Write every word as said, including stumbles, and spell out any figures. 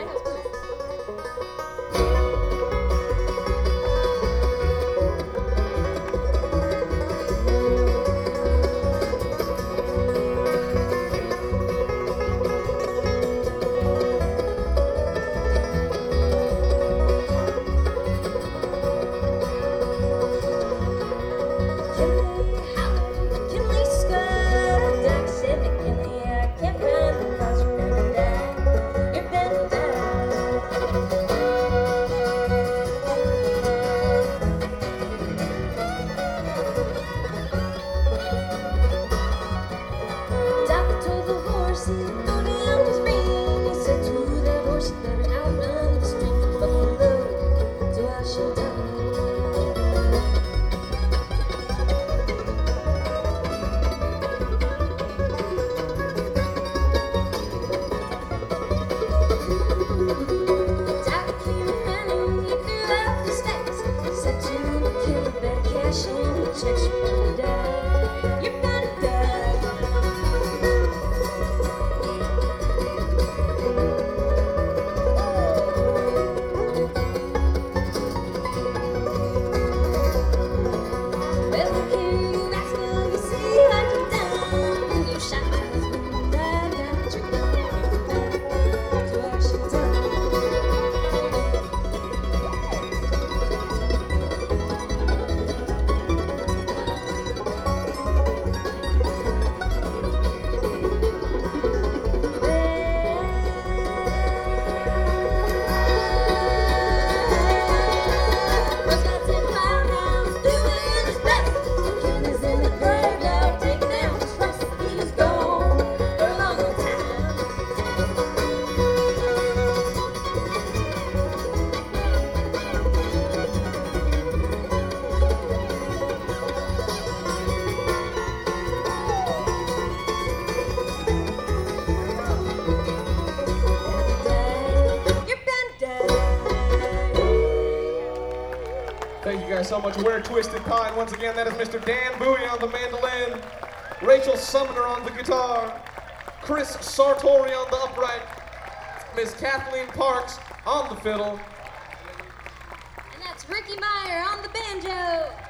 Thank you guys so much. We're Twisted Pine. Once again, that is Mister Dan Bowie on the mandolin, Rachel Sumner on the guitar, Chris Sartori on the upright, Miss Kathleen Parks on the fiddle. And that's Ricky Meyer on the banjo.